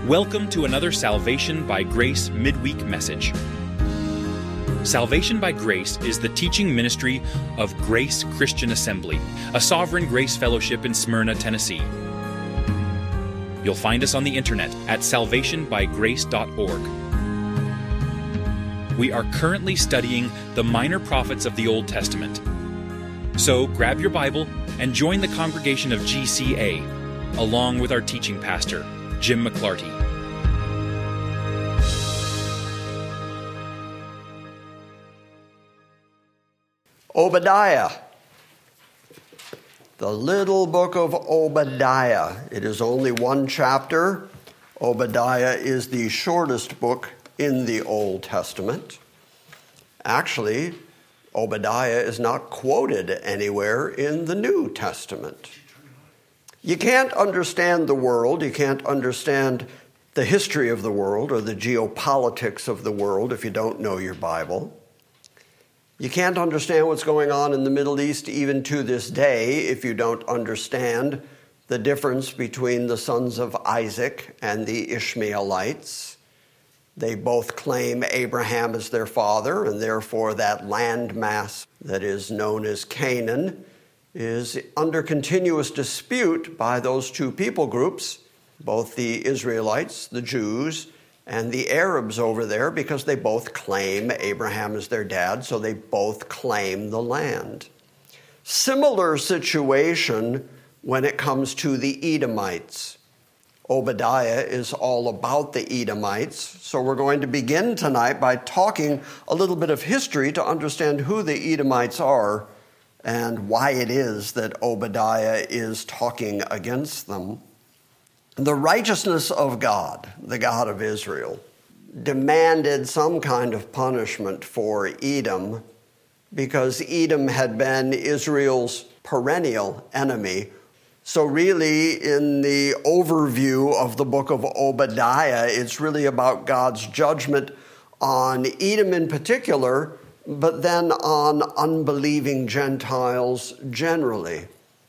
Welcome to another Salvation by Grace midweek message. Salvation by Grace is the teaching ministry of Grace Christian Assembly, a Sovereign Grace Fellowship in Smyrna, Tennessee. You'll find us on the internet at salvationbygrace.org. We are currently studying the minor prophets of the Old Testament. So grab your Bible and join the congregation of GCA, along with our teaching pastor, Jim McClarty. Obadiah, the little book of Obadiah. It is only one chapter. Obadiah is the shortest book in the Old Testament. Actually, Obadiah is not quoted anywhere in the New Testament. You can't understand the world, you can't understand the history of the world or the geopolitics of the world if you don't know your Bible. You can't understand what's going on in the Middle East even to this day if you don't understand the difference between the sons of Isaac and the Ishmaelites. They both claim Abraham as their father, and therefore that landmass that is known as Canaan is under continuous dispute by those two people groups, both the Israelites, the Jews, and the Arabs over there, because they both claim Abraham as their dad, so they both claim the land. Similar situation when it comes to the Edomites. Obadiah is all about the Edomites, so we're going to begin tonight by talking a little bit of history to understand who the Edomites are and why it is that Obadiah is talking against them. The righteousness of God, the God of Israel, demanded some kind of punishment for Edom because Edom had been Israel's perennial enemy. So really, in the overview of the book of Obadiah, it's really about God's judgment on Edom in particular, but then on unbelieving Gentiles generally.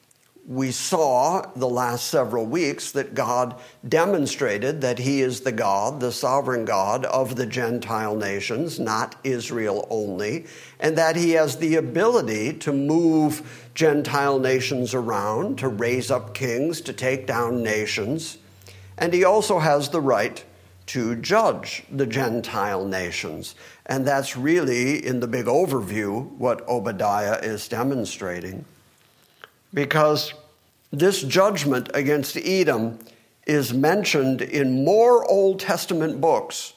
We saw the last several weeks that God demonstrated that he is the God, the sovereign God of the Gentile nations, not Israel only, and that he has the ability to move Gentile nations around, to raise up kings, to take down nations. And he also has the right to judge the Gentile nations. And that's really, in the big overview, what Obadiah is demonstrating. Because this judgment against Edom is mentioned in more Old Testament books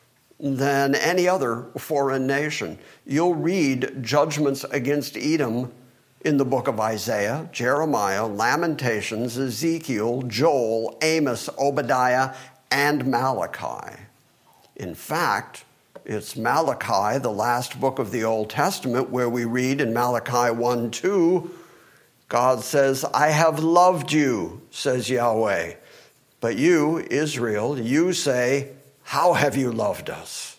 than any other foreign nation. You'll read judgments against Edom in the book of Isaiah, Jeremiah, Lamentations, Ezekiel, Joel, Amos, Obadiah, and Malachi. In fact, it's Malachi, the last book of the Old Testament, where we read in Malachi 1:2, God says, I have loved you, says Yahweh. But you, Israel, you say, how have you loved us?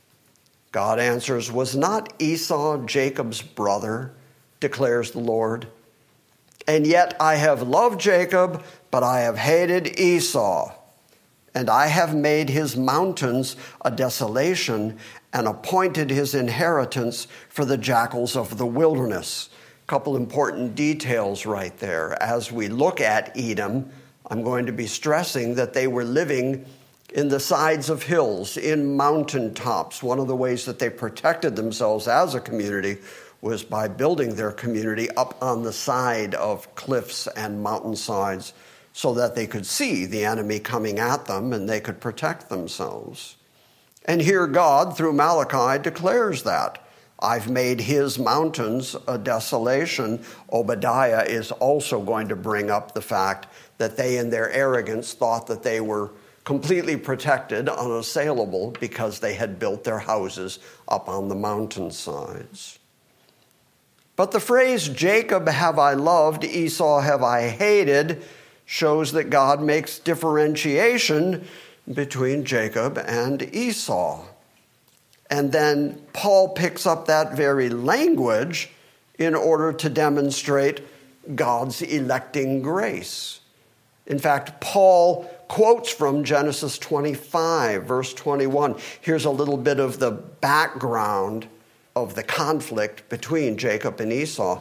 God answers, was not Esau Jacob's brother, declares the Lord? And yet I have loved Jacob, but I have hated Esau. And I have made his mountains a desolation and appointed his inheritance for the jackals of the wilderness. Couple important details right there. As we look at Edom, I'm going to be stressing that they were living in the sides of hills, in mountaintops. One of the ways that they protected themselves as a community was by building their community up on the side of cliffs and mountainsides so that they could see the enemy coming at them and they could protect themselves. And here God, through Malachi, declares that. I've made his mountains a desolation. Obadiah is also going to bring up the fact that they, in their arrogance, thought that they were completely protected, unassailable, because they had built their houses up on the mountainsides. But the phrase, Jacob have I loved, Esau have I hated, shows that God makes differentiation between Jacob and Esau. And then Paul picks up that very language in order to demonstrate God's electing grace. In fact, Paul quotes from Genesis 25, verse 21. Here's a little bit of the background of the conflict between Jacob and Esau.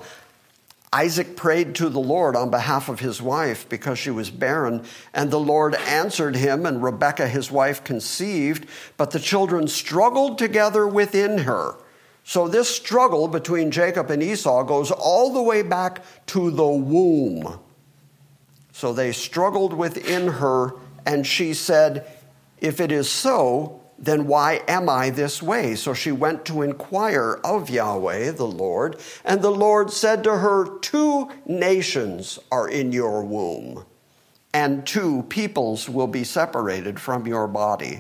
Isaac prayed to the Lord on behalf of his wife because she was barren, and the Lord answered him, and Rebekah, his wife, conceived, but the children struggled together within her. So this struggle between Jacob and Esau goes all the way back to the womb. So they struggled within her, and she said, "If it is so, then why am I this way?" So she went to inquire of Yahweh, the Lord, and the Lord said to her, "2 nations are in your womb, and 2 peoples will be separated from your body.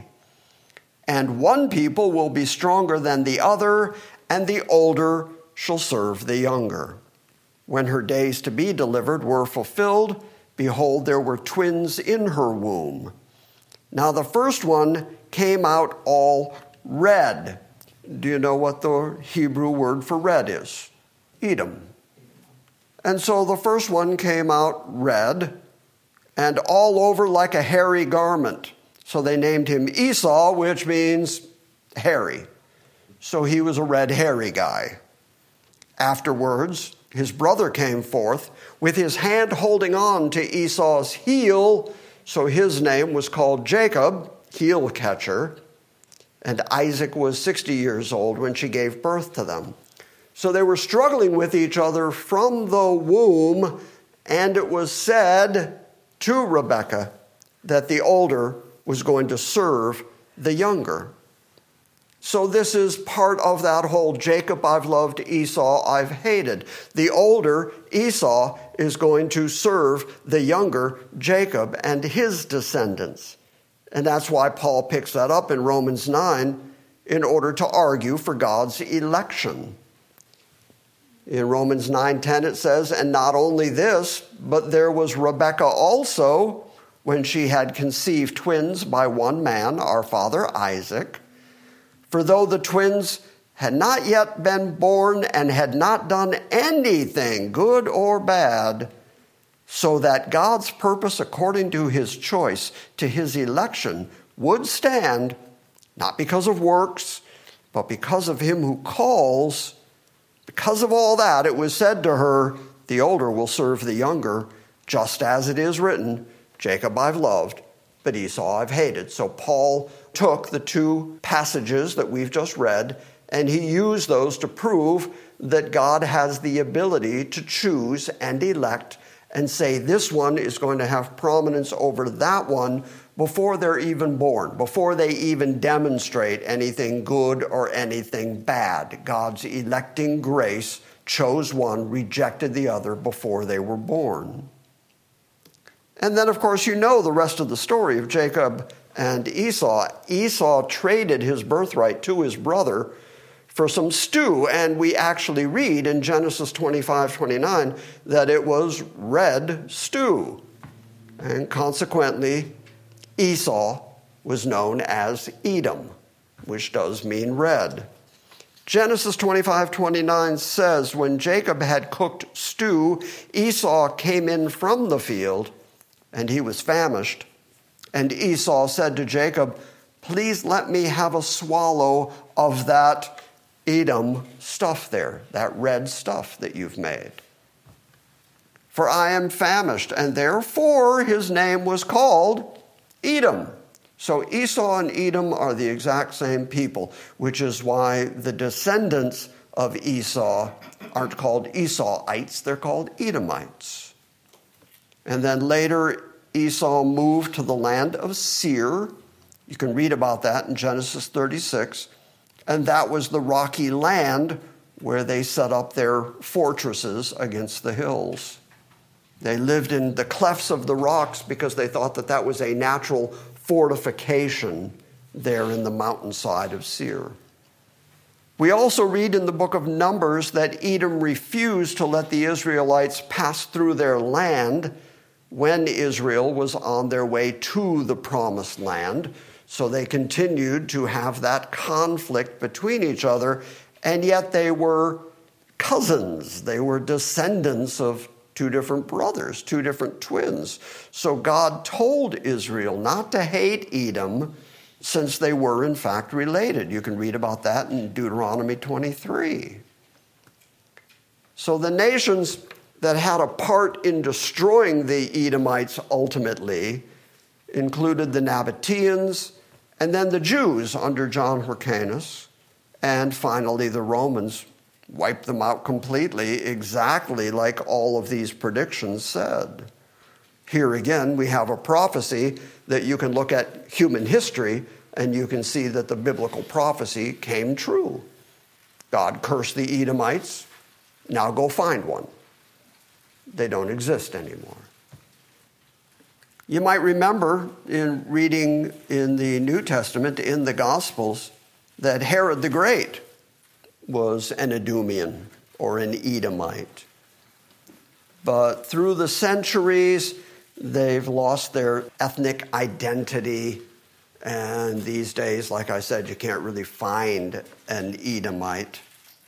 And 1 people will be stronger than the other, and the older shall serve the younger." When her days to be delivered were fulfilled, behold, there were twins in her womb. Now the first one came out all red. Do you know what the Hebrew word for red is? Edom. And so the first one came out red and all over like a hairy garment. So they named him Esau, which means hairy. So he was a red, hairy guy. Afterwards, his brother came forth with his hand holding on to Esau's heel, so his name was called Jacob, heel catcher. And Isaac was 60 years old when she gave birth to them. So they were struggling with each other from the womb, and it was said to Rebekah that the older was going to serve the younger. So this is part of that whole Jacob I've loved, Esau I've hated. The older, Esau, is going to serve the younger, Jacob, and his descendants. And that's why Paul picks that up in Romans 9 in order to argue for God's election. In Romans 9:10 it says, "And not only this, but there was Rebekah also, when she had conceived twins by one man, our father Isaac. For though the twins had not yet been born and had not done anything, good or bad, so that God's purpose according to his choice, to his election, would stand, not because of works, but because of him who calls, because of all that, it was said to her, the older will serve the younger, just as it is written, Jacob I've loved, but Esau I've hated." So Paul took the 2 passages that we've just read, and he used those to prove that God has the ability to choose and elect and say this one is going to have prominence over that one before they're even born, before they even demonstrate anything good or anything bad. God's electing grace chose one, rejected the other before they were born. And then, of course, you know the rest of the story of Jacob and Esau. Esau traded his birthright to his brother for some stew, and we actually read in Genesis 25:29 that it was red stew. And consequently, Esau was known as Edom, which does mean red. Genesis 25:29 says, "When Jacob had cooked stew, Esau came in from the field, and he was famished. And Esau said to Jacob, 'Please let me have a swallow of that Edom stuff there, that red stuff that you've made. For I am famished.' And therefore his name was called Edom." So Esau and Edom are the exact same people, which is why the descendants of Esau aren't called Esauites, they're called Edomites. And then later, Esau moved to the land of Seir. You can read about that in Genesis 36. And that was the rocky land where they set up their fortresses against the hills. They lived in the clefts of the rocks because they thought that that was a natural fortification there in the mountainside of Seir. We also read in the book of Numbers that Edom refused to let the Israelites pass through their land when Israel was on their way to the promised land. So they continued to have that conflict between each other, and yet they were cousins. They were descendants of two different brothers, two different twins. So God told Israel not to hate Edom, since they were in fact related. You can read about that in Deuteronomy 23. So the nations that had a part in destroying the Edomites ultimately included the Nabateans, and then the Jews under John Hyrcanus, and finally the Romans wiped them out completely, exactly like all of these predictions said. Here again, we have a prophecy that you can look at human history and you can see that the biblical prophecy came true. God cursed the Edomites. Now go find one. They don't exist anymore. You might remember in reading in the New Testament, in the Gospels, that Herod the Great was an Edomian or an Edomite. But through the centuries, they've lost their ethnic identity. And these days, like I said, you can't really find an Edomite.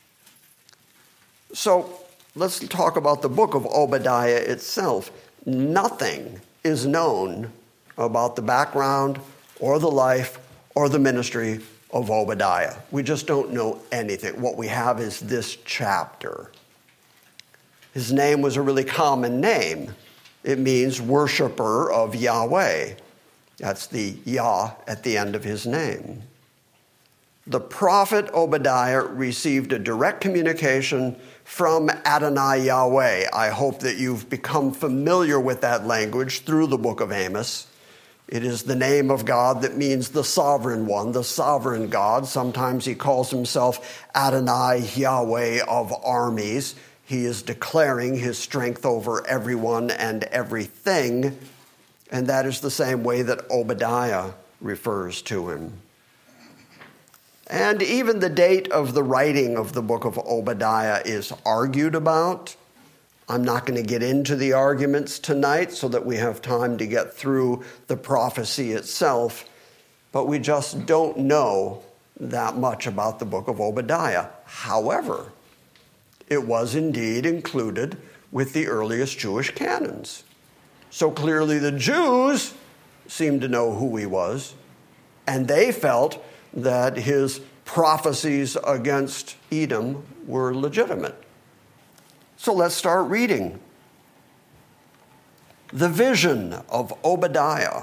So let's talk about the book of Obadiah itself. Nothing is known about the background or the life or the ministry of Obadiah. We just don't know anything. What we have is this chapter. His name was a really common name. It means worshiper of Yahweh. That's the Yah at the end of his name. The prophet Obadiah received a direct communication from Adonai Yahweh. I hope that you've become familiar with that language through the book of Amos. It is the name of God that means the sovereign one, the sovereign God. Sometimes he calls himself Adonai Yahweh of armies. He is declaring his strength over everyone and everything. And that is the same way that Obadiah refers to him. And even the date of the writing of the book of Obadiah is argued about. I'm not going to get into the arguments tonight so that we have time to get through the prophecy itself, but we just don't know that much about the book of Obadiah. However, it was indeed included with the earliest Jewish canons. So clearly the Jews seemed to know who he was, and they felt that his prophecies against Edom were legitimate. So let's start reading. The vision of Obadiah.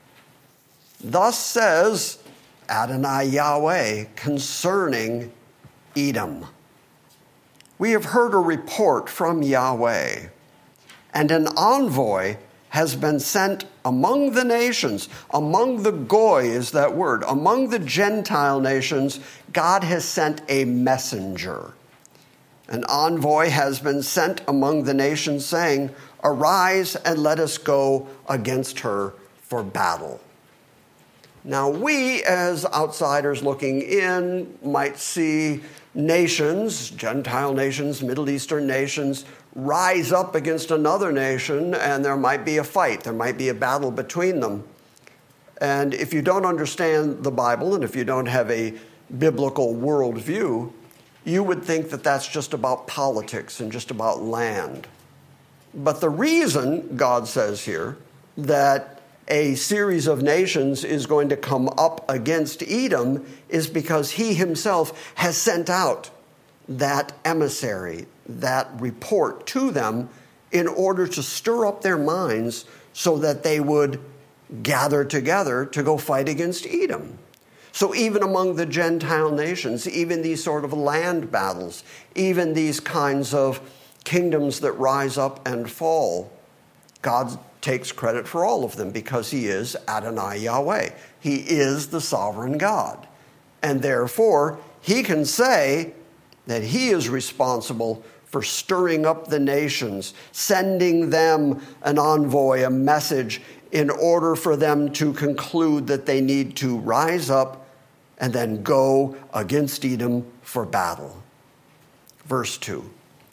Thus says Adonai Yahweh concerning Edom. We have heard a report from Yahweh, and an envoy has been sent among the nations. Among the Goy is that word. Among the Gentile nations, God has sent a messenger. An envoy has been sent among the nations, saying, "Arise and let us go against her for battle." Now we, as outsiders looking in, might see nations, Gentile nations, Middle Eastern nations, rise up against another nation, and there might be a fight. There might be a battle between them. And if you don't understand the Bible, and if you don't have a biblical worldview, you would think that that's just about politics and just about land. But the reason, God says here, that a series of nations is going to come up against Edom is because he himself has sent out that emissary, that report to them in order to stir up their minds so that they would gather together to go fight against Edom. So even among the Gentile nations, even these sort of land battles, even these kinds of kingdoms that rise up and fall, God takes credit for all of them because he is Adonai Yahweh. He is the sovereign God. And therefore, he can say that he is responsible for stirring up the nations, sending them an envoy, a message, in order for them to conclude that they need to rise up and then go against Edom for battle. Verse 2.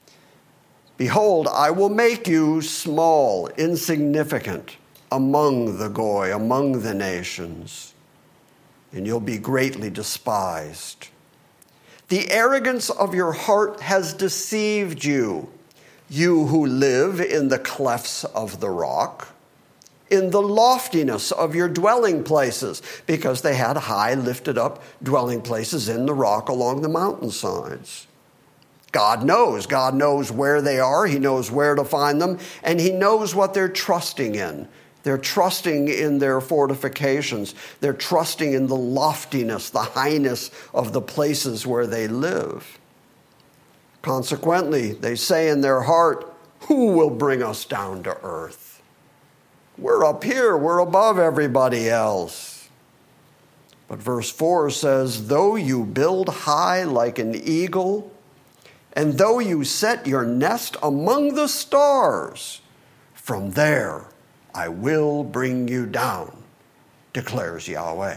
Behold, I will make you small, insignificant among the Goy, among the nations, and you'll be greatly despised. The arrogance of your heart has deceived you. you who live in the clefts of the rock, in the loftiness of your dwelling places, because they had high lifted up dwelling places in the rock along the mountainsides. God knows where they are. He knows where to find them, and he knows what they're trusting in. They're trusting in their fortifications. They're trusting in the loftiness, the highness of the places where they live. Consequently, they say in their heart, who will bring us down to earth? We're up here. We're above everybody else. But verse 4 says, though you build high like an eagle, and though you set your nest among the stars, from there I will bring you down, declares Yahweh.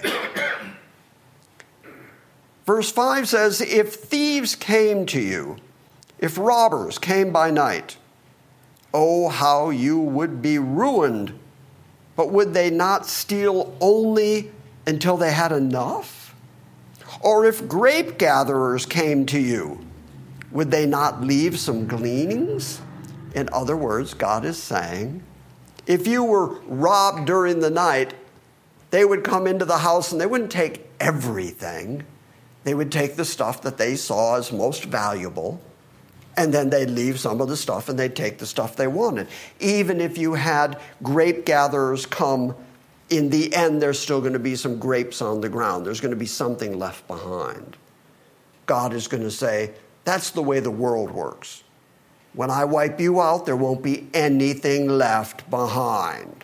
Verse 5 says, if thieves came to you, if robbers came by night, oh, how you would be ruined. But would they not steal only until they had enough? Or if grape gatherers came to you, would they not leave some gleanings? In other words, God is saying, if you were robbed during the night, they would come into the house and they wouldn't take everything. They would take the stuff that they saw as most valuable, and then they'd leave some of the stuff and they'd take the stuff they wanted. Even if you had grape gatherers come, in the end, there's still going to be some grapes on the ground. There's going to be something left behind. God is going to say, that's the way the world works. When I wipe you out, there won't be anything left behind.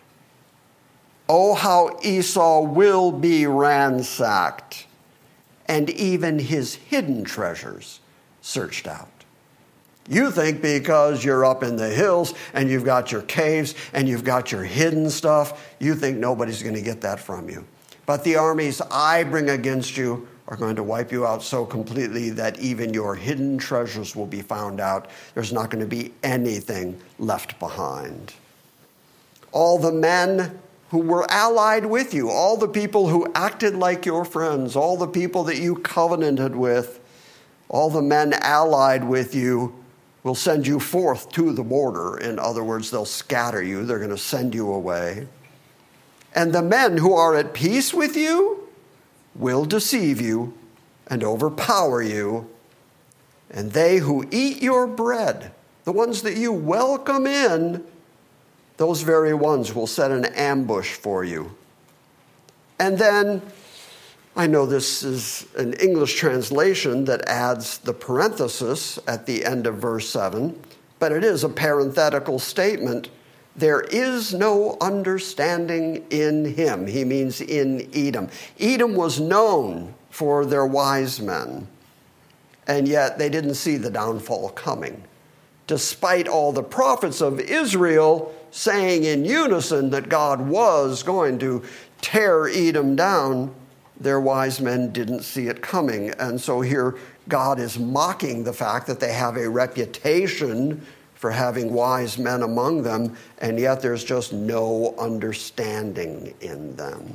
Oh, how Esau will be ransacked, and even his hidden treasures searched out. You think because you're up in the hills and you've got your caves and you've got your hidden stuff, you think nobody's going to get that from you. But the armies I bring against you are going to wipe you out so completely that even your hidden treasures will be found out. There's not going to be anything left behind. All the men who were allied with you, all the people who acted like your friends, all the people that you covenanted with, all the men allied with you will send you forth to the border. In other words, they'll scatter you. They're going to send you away. And the men who are at peace with you will deceive you and overpower you. And they who eat your bread, the ones that you welcome in, those very ones will set an ambush for you. And then, I know this is an English translation that adds the parenthesis at the end of verse 7, but it is a parenthetical statement. There is no understanding in him. He means in Edom. Edom was known for their wise men, and yet they didn't see the downfall coming. Despite all the prophets of Israel saying in unison that God was going to tear Edom down, their wise men didn't see it coming. And so here God is mocking the fact that they have a reputation for having wise men among them, and yet there's just no understanding in them.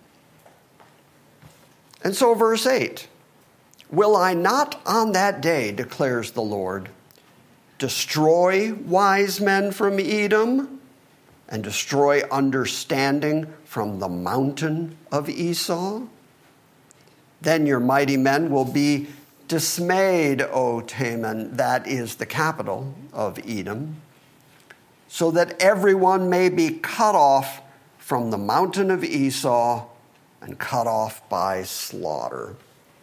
And so verse 8, will I not on that day, declares the Lord, destroy wise men from Edom and destroy understanding from the mountain of Esau? Then your mighty men will be dismayed, O Teman, that is the capital of Edom, so that everyone may be cut off from the mountain of Esau and cut off by slaughter.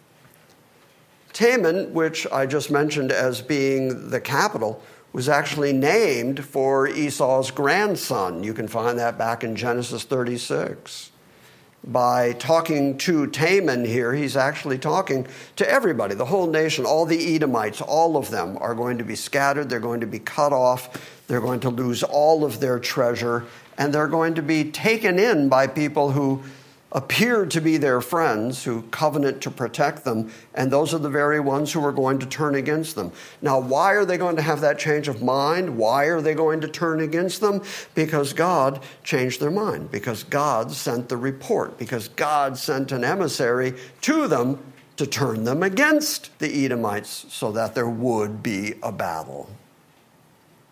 Teman, which I just mentioned as being the capital, was actually named for Esau's grandson. You can find that back in Genesis 36. By talking to Teman here, he's actually talking to everybody, the whole nation, all the Edomites, all of them are going to be scattered. They're going to be cut off. They're going to lose all of their treasure, and they're going to be taken in by people who appear to be their friends, who covenant to protect them, and those are the very ones who are going to turn against them. Now, why are they going to have that change of mind? Why are they going to turn against them? Because God changed their mind, because God sent the report, because God sent an emissary to them to turn them against the Edomites so that there would be a battle.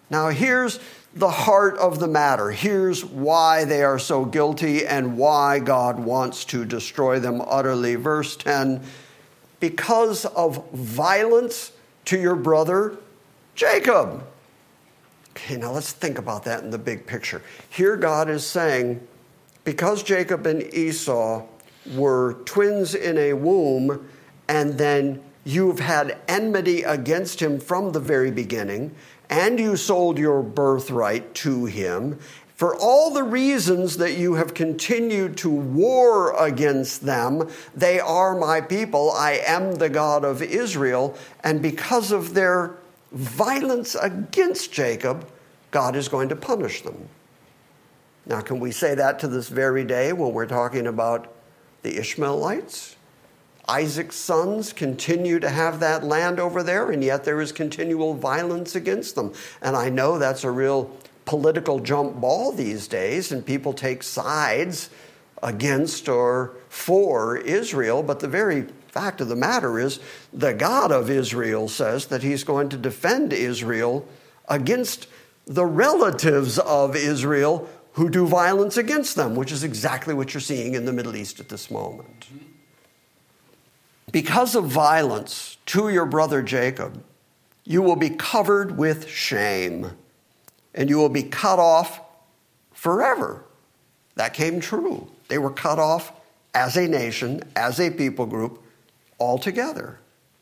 Now here's the heart of the matter. Here's why they are so guilty and why God wants to destroy them utterly. Verse 10, because of violence to your brother Jacob. Okay, now let's think about that in the big picture. Here God is saying, because Jacob and Esau were twins in a womb, and then you've had enmity against him from the very beginning, and you sold your birthright to him, for all the reasons that you have continued to war against them, they are my people. I am the God of Israel. And because of their violence against Jacob, God is going to punish them. Now, can we say that to this very day when we're talking about the Ishmaelites? Isaac's sons continue to have that land over there, and yet there is continual violence against them. And I know that's a real political jump ball these days, and people take sides against or for Israel, but the very fact of the matter is the God of Israel says that he's going to defend Israel against the relatives of Israel who do violence against them, which is exactly what you're seeing in the Middle East at this moment. Because of violence to your brother Jacob, you will be covered with shame, and you will be cut off forever. That came true. They were cut off as a nation, as a people group, altogether.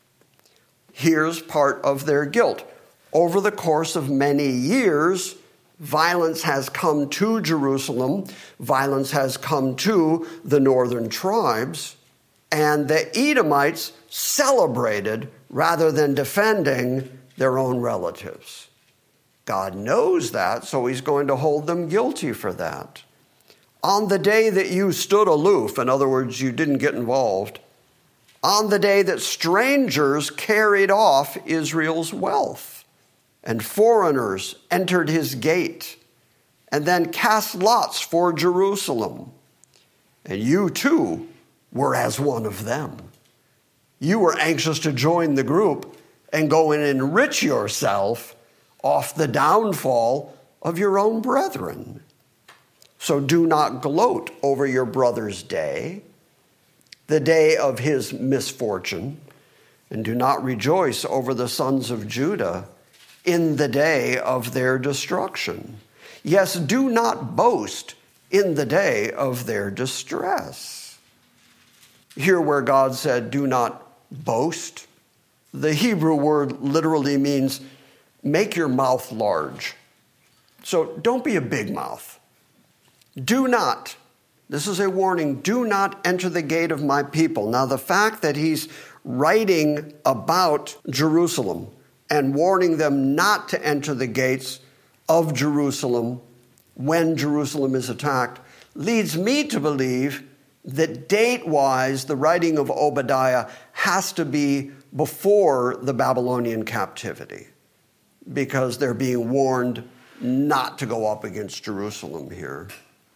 Here's part of their guilt. Over the course of many years, violence has come to Jerusalem. Violence has come to the northern tribes. And the Edomites celebrated rather than defending their own relatives. God knows that, so he's going to hold them guilty for that. On the day that you stood aloof, in other words, you didn't get involved, on the day that strangers carried off Israel's wealth, and foreigners entered his gate, and then cast lots for Jerusalem, and you too were as one of them. You were anxious to join the group and go and enrich yourself off the downfall of your own brethren. So do not gloat over your brother's day, the day of his misfortune, and do not rejoice over the sons of Judah in the day of their destruction. Yes, do not boast in the day of their distress. Here where God said, do not boast, the Hebrew word literally means make your mouth large. So don't be a big mouth. Do not, this is a warning, do not enter the gate of my people. Now the fact that he's writing about Jerusalem and warning them not to enter the gates of Jerusalem when Jerusalem is attacked leads me to believe that date-wise, the writing of Obadiah has to be before the Babylonian captivity, because they're being warned not to go up against Jerusalem here.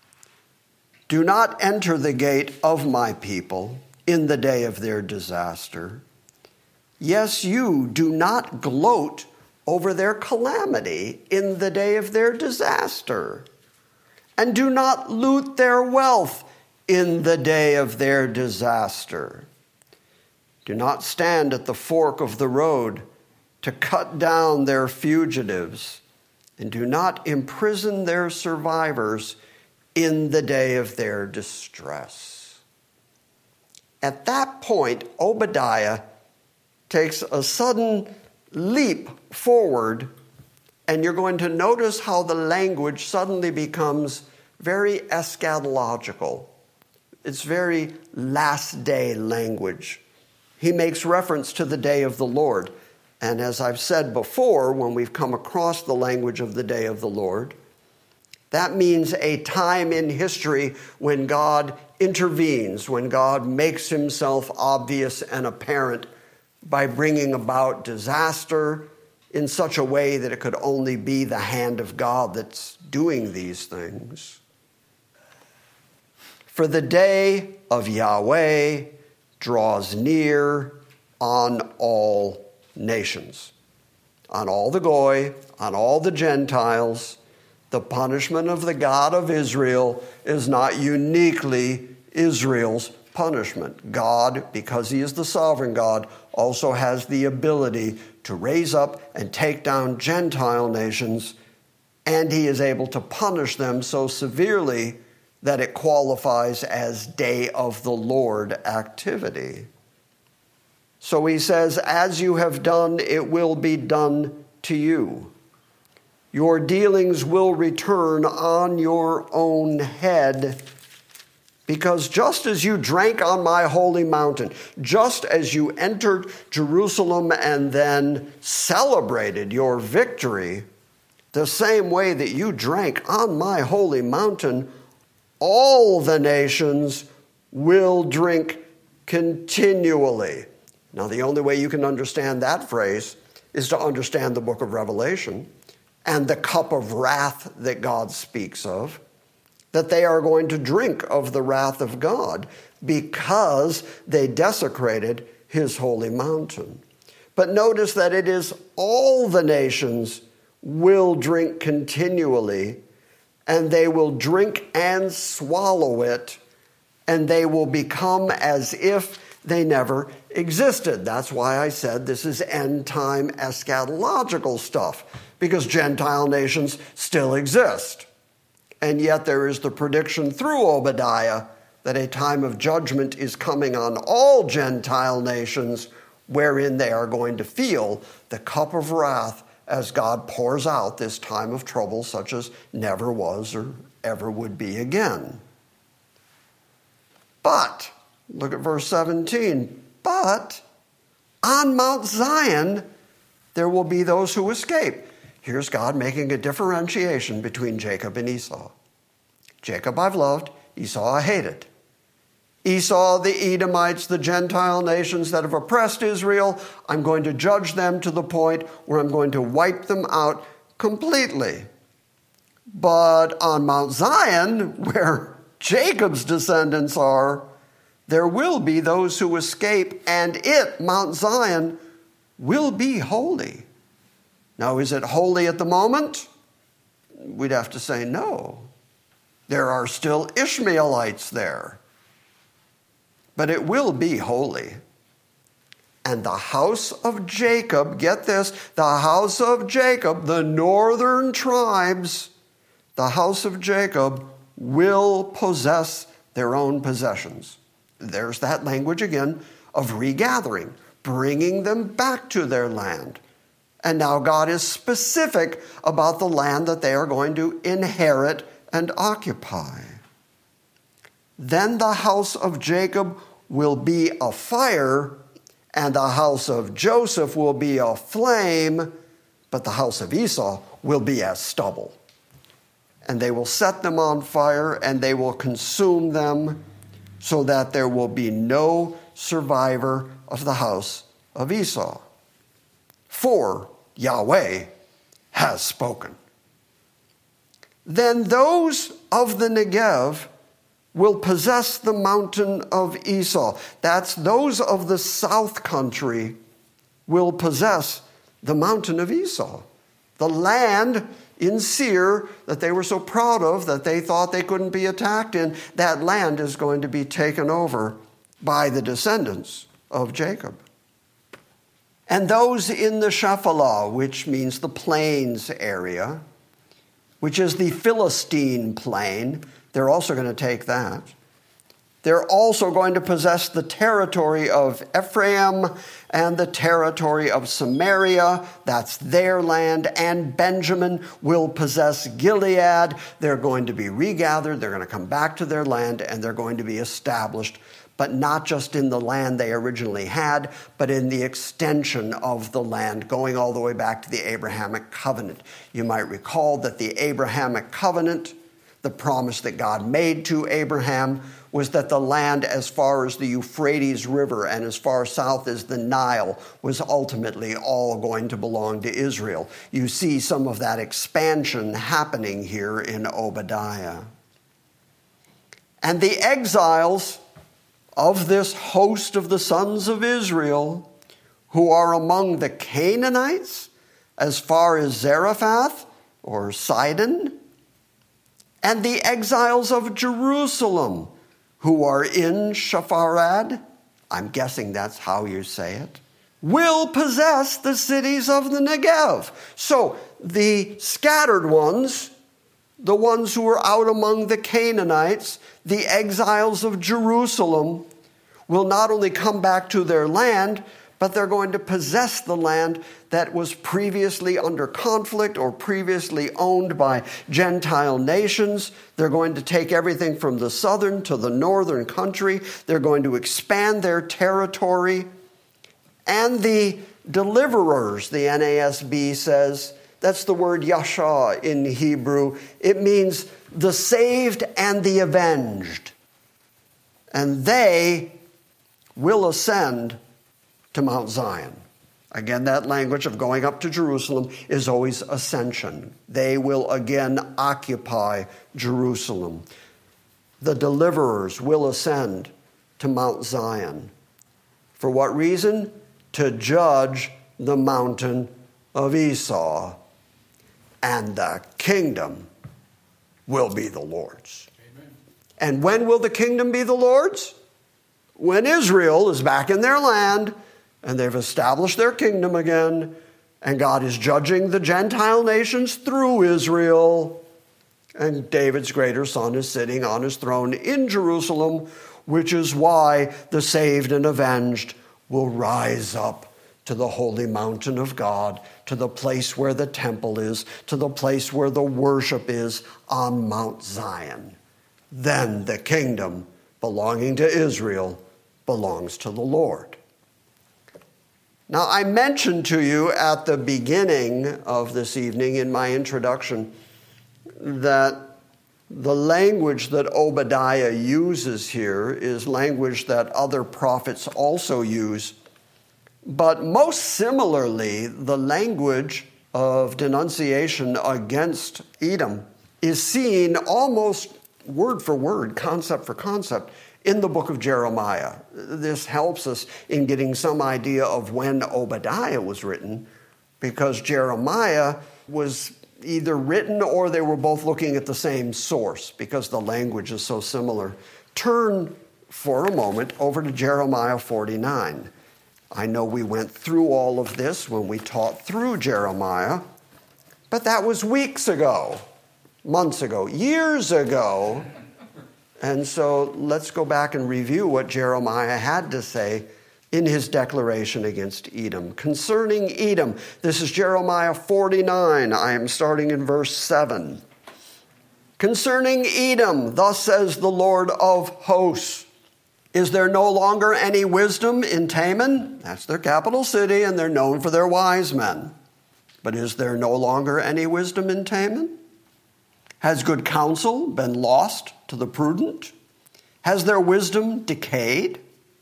Do not enter the gate of my people in the day of their disaster. Yes, you do not gloat over their calamity in the day of their disaster. And do not loot their wealth in the day of their disaster. Do not stand at the fork of the road to cut down their fugitives, and do not imprison their survivors in the day of their distress. At that point, Obadiah takes a sudden leap forward, and you're going to notice how the language suddenly becomes very eschatological. It's very last day language. He makes reference to the day of the Lord. And as I've said before, when we've come across the language of the day of the Lord, that means a time in history when God intervenes, when God makes himself obvious and apparent by bringing about disaster in such a way that it could only be the hand of God that's doing these things. For the day of Yahweh draws near on all nations. on all the Goy, on all the Gentiles. The punishment of the God of Israel is not uniquely Israel's punishment. God, because he is the sovereign God, also has the ability to raise up and take down Gentile nations, and he is able to punish them so severely that it qualifies as day of the Lord activity. So he says, as you have done, it will be done to you. Your dealings will return on your own head, because just as you drank on my holy mountain, just as you entered Jerusalem and then celebrated your victory, the same way that you drank on my holy mountain, all the nations will drink continually. Now, the only way you can understand that phrase is to understand the book of Revelation and the cup of wrath that God speaks of, that they are going to drink of the wrath of God because they desecrated his holy mountain. But notice that it is all the nations will drink continually, and they will drink and swallow it, and they will become as if they never existed. That's why I said this is end-time eschatological stuff, because Gentile nations still exist. And yet there is the prediction through Obadiah that a time of judgment is coming on all Gentile nations, wherein they are going to feel the cup of wrath as God pours out this time of trouble such as never was or ever would be again. But, look at verse 17, but on Mount Zion there will be those who escape. Here's God making a differentiation between Jacob and Esau. Jacob I've loved, Esau I hated. Esau, the Edomites, the Gentile nations that have oppressed Israel, I'm going to judge them to the point where I'm going to wipe them out completely. But on Mount Zion, where Jacob's descendants are, there will be those who escape, and it, Mount Zion, will be holy. Now, is it holy at the moment? We'd have to say no. There are still Ishmaelites there. But it will be holy. And the house of Jacob, get this, the house of Jacob, the northern tribes, the house of Jacob will possess their own possessions. There's that language again of regathering, bringing them back to their land. And now God is specific about the land that they are going to inherit and occupy. Then the house of Jacob will be a fire, and the house of Joseph will be a flame, but the house of Esau will be as stubble. And they will set them on fire, and they will consume them, so that there will be no survivor of the house of Esau. For Yahweh has spoken. Then those of the Negev will possess the mountain of Esau. That's those of the south country will possess the mountain of Esau. The land in Seir that they were so proud of that they thought they couldn't be attacked in, that land is going to be taken over by the descendants of Jacob. And those in the Shephelah, which means the plains area, which is the Philistine plain, they're also going to take that. They're also going to possess the territory of Ephraim and the territory of Samaria. That's their land. And Benjamin will possess Gilead. They're going to be regathered. They're going to come back to their land, and they're going to be established, but not just in the land they originally had, but in the extension of the land, going all the way back to the Abrahamic covenant. You might recall that the Abrahamic covenant, the promise that God made to Abraham, was that the land as far as the Euphrates River and as far south as the Nile was ultimately all going to belong to Israel. You see some of that expansion happening here in Obadiah. And the exiles of this host of the sons of Israel, who are among the Canaanites as far as Zarephath or Sidon, and the exiles of Jerusalem who are in Shepharad, I'm guessing that's how you say it, will possess the cities of the Negev. So the scattered ones, the ones who are out among the Canaanites, the exiles of Jerusalem, will not only come back to their land, but they're going to possess the land that was previously under conflict or previously owned by Gentile nations. They're going to take everything from the southern to the northern country. They're going to expand their territory. And the deliverers, the NASB says, that's the word yasha in Hebrew. It means the saved and the avenged. And they will ascend to Mount Zion. Again, that language of going up to Jerusalem is always ascension. They will again occupy Jerusalem. The deliverers will ascend to Mount Zion. For what reason? To judge the mountain of Esau. And the kingdom will be the Lord's. Amen. And when will the kingdom be the Lord's? When Israel is back in their land and they've established their kingdom again, and God is judging the Gentile nations through Israel, and David's greater son is sitting on his throne in Jerusalem, which is why the saved and avenged will rise up to the holy mountain of God, to the place where the temple is, to the place where the worship is on Mount Zion. Then the kingdom belonging to Israel belongs to the Lord. Now, I mentioned to you at the beginning of this evening in my introduction that the language that Obadiah uses here is language that other prophets also use. But most similarly, the language of denunciation against Edom is seen almost word for word, concept for concept, in the book of Jeremiah. This helps us in getting some idea of when Obadiah was written, because Jeremiah was either written or they were both looking at the same source, because the language is so similar. Turn for a moment over to Jeremiah 49. I know we went through all of this when we taught through Jeremiah, but that was weeks ago, months ago, years ago. And so let's go back and review what Jeremiah had to say in his declaration against Edom. Concerning Edom, this is Jeremiah 49. I am starting in verse 7. Concerning Edom, thus says the Lord of hosts, is there no longer any wisdom in Teman? That's their capital city, and they're known for their wise men. But is there no longer any wisdom in Teman? Has good counsel been lost to the prudent? Has their wisdom decayed?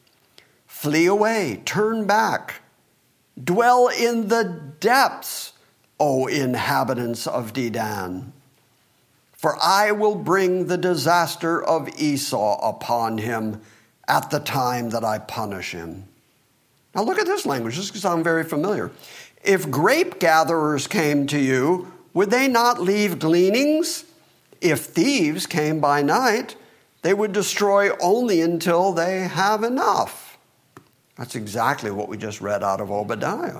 Flee away, turn back. Dwell in the depths, O inhabitants of Dedan. For I will bring the disaster of Esau upon him at the time that I punish him. Now look at this language. This can sound very familiar. If grape gatherers came to you, would they not leave gleanings? If thieves came by night, they would destroy only until they have enough. That's exactly what we just read out of Obadiah.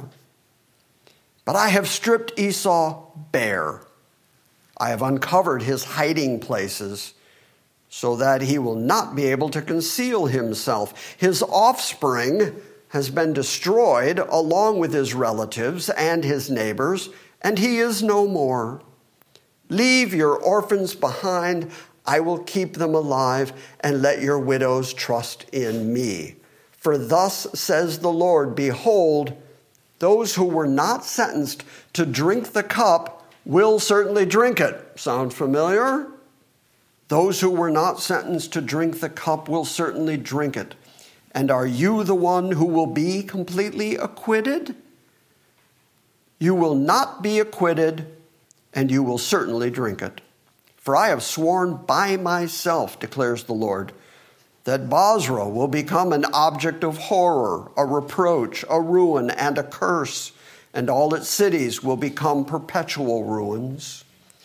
But I have stripped Esau bare. I have uncovered his hiding places so that he will not be able to conceal himself. His offspring has been destroyed along with his relatives and his neighbors, and he is no more. Leave your orphans behind. I will keep them alive, and let your widows trust in me. For thus says the Lord, behold, those who were not sentenced to drink the cup will certainly drink it. Sound familiar? Those who were not sentenced to drink the cup will certainly drink it. And are you the one who will be completely acquitted? You will not be acquitted, and you will certainly drink it. For I have sworn by myself, declares the Lord, that Bozrah will become an object of horror, a reproach, a ruin, and a curse, and all its cities will become perpetual ruins.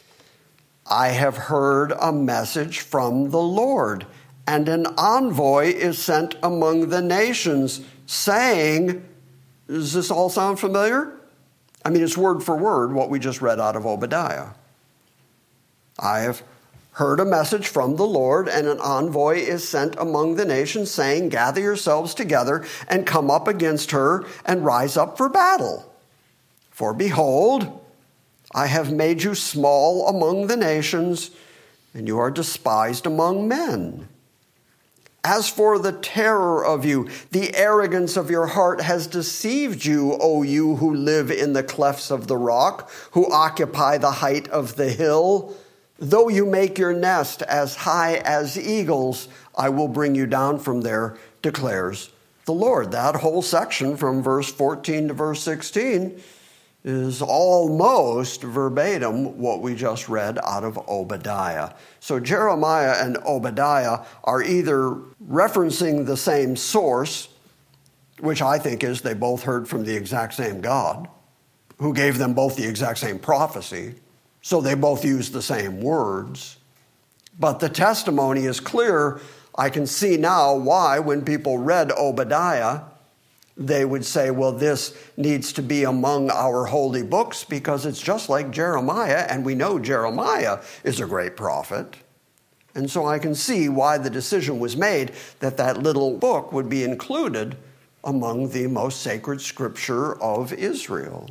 I have heard a message from the Lord, and an envoy is sent among the nations, saying," does this all sound familiar? I mean, it's word for word what we just read out of Obadiah. I have heard a message from the Lord, and an envoy is sent among the nations, saying, "Gather yourselves together and come up against her and rise up for battle. For behold, I have made you small among the nations, and you are despised among men. As for the terror of you, the arrogance of your heart has deceived you, O you who live in the clefts of the rock, who occupy the height of the hill. Though you make your nest as high as eagles, I will bring you down from there, declares the Lord." That whole section from verse 14 to verse 16 is almost verbatim what we just read out of Obadiah. So Jeremiah and Obadiah are either referencing the same source, which I think is they both heard from the exact same God, who gave them both the exact same prophecy, so they both used the same words. But the testimony is clear. I can see now why when people read Obadiah, they would say, well, this needs to be among our holy books because it's just like Jeremiah, and we know Jeremiah is a great prophet. And so I can see why the decision was made that that little book would be included among the most sacred scripture of Israel.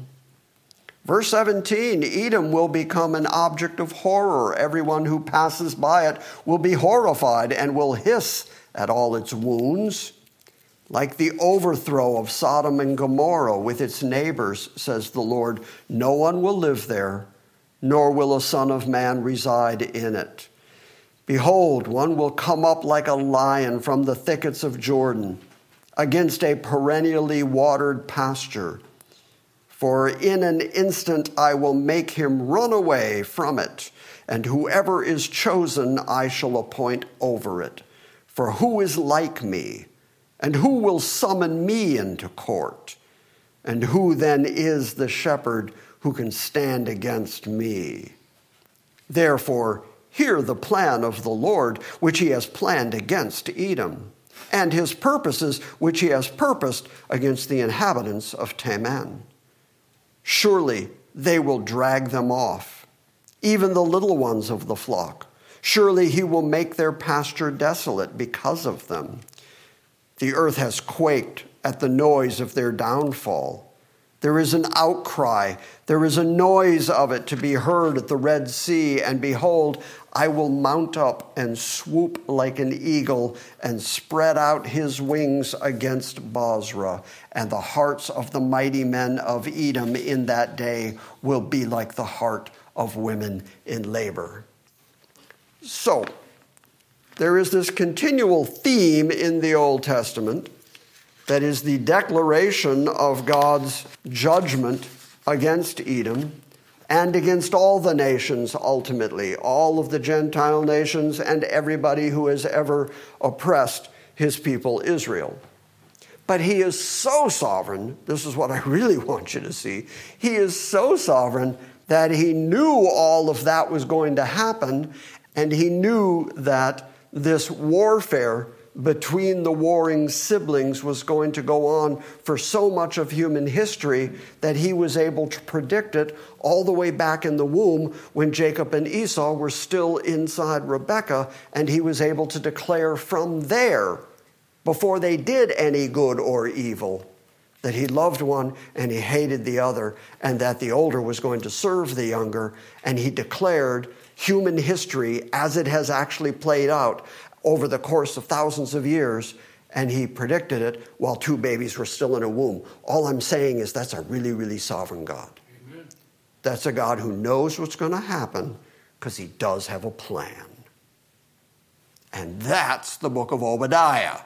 Verse 17, Edom will become an object of horror. Everyone who passes by it will be horrified and will hiss at all its wounds. Like the overthrow of Sodom and Gomorrah with its neighbors, says the Lord, no one will live there, nor will a son of man reside in it. Behold, one will come up like a lion from the thickets of Jordan against a perennially watered pasture. For in an instant I will make him run away from it, and whoever is chosen I shall appoint over it. For who is like me? And who will summon me into court? And who then is the shepherd who can stand against me? Therefore, hear the plan of the Lord, which he has planned against Edom, and his purposes, which he has purposed against the inhabitants of Teman. Surely they will drag them off, even the little ones of the flock. Surely he will make their pasture desolate because of them. The earth has quaked at the noise of their downfall. There is an outcry. There is a noise of it to be heard at the Red Sea. And behold, I will mount up and swoop like an eagle and spread out his wings against Bozrah. And the hearts of the mighty men of Edom in that day will be like the heart of women in labor. So, there is this continual theme in the Old Testament that is the declaration of God's judgment against Edom and against all the nations ultimately, all of the Gentile nations and everybody who has ever oppressed his people Israel. But he is so sovereign, this is what I really want you to see, he is so sovereign that he knew all of that was going to happen, and he knew that this warfare between the warring siblings was going to go on for so much of human history that he was able to predict it all the way back in the womb when Jacob and Esau were still inside Rebekah, and he was able to declare from there, before they did any good or evil, that he loved one and he hated the other, and that the older was going to serve the younger, and he declared human history as it has actually played out over the course of thousands of years, and he predicted it while two babies were still in a womb. All I'm saying is that's a really, really sovereign God. Amen. That's a God who knows what's going to happen because he does have a plan. And that's the book of Obadiah.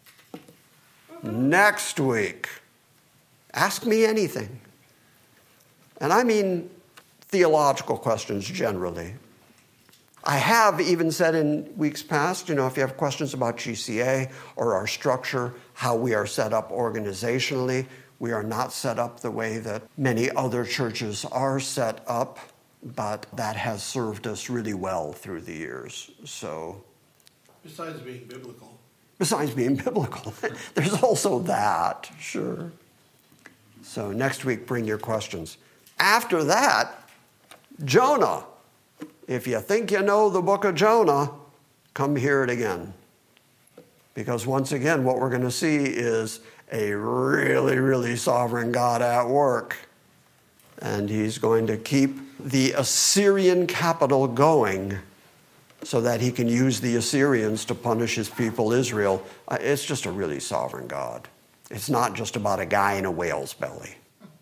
Next week, ask me anything. And I mean theological questions generally. I have even said in weeks past, if you have questions about GCA or our structure, how we are set up organizationally, We are not set up the way that many other churches are set up, but that has served us really well through the years. So, besides being biblical. There's also that, sure. So next week, bring your questions. After that, Jonah. If you think you know the book of Jonah, come hear it again. Because once again, what we're going to see is a really, really sovereign God at work. And he's going to keep the Assyrian capital going so that he can use the Assyrians to punish his people Israel. It's just a really sovereign God. It's not just about a guy in a whale's belly.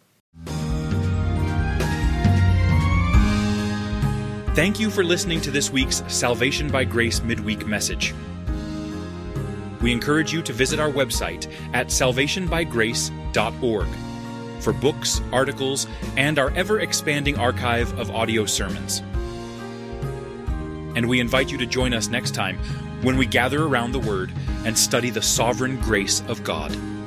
Thank you for listening to this week's Salvation by Grace midweek message. We encourage you to visit our website at salvationbygrace.org for books, articles, and our ever-expanding archive of audio sermons. And we invite you to join us next time when we gather around the Word and study the sovereign grace of God.